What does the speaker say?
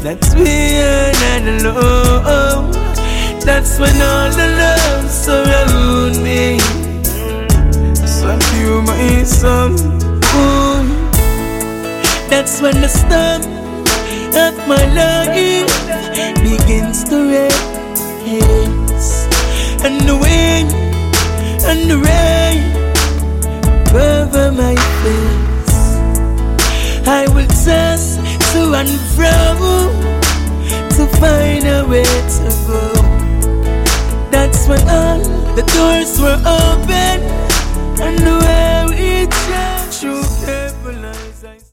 That's when I'm alone. That's when all the love surround me. So you my son. That's when the storm of my life begins to rise, and the wind and the rain cover my face. I will toss to and fro to find a way to go. That's when all the doors were open and the way we just through careful eyes.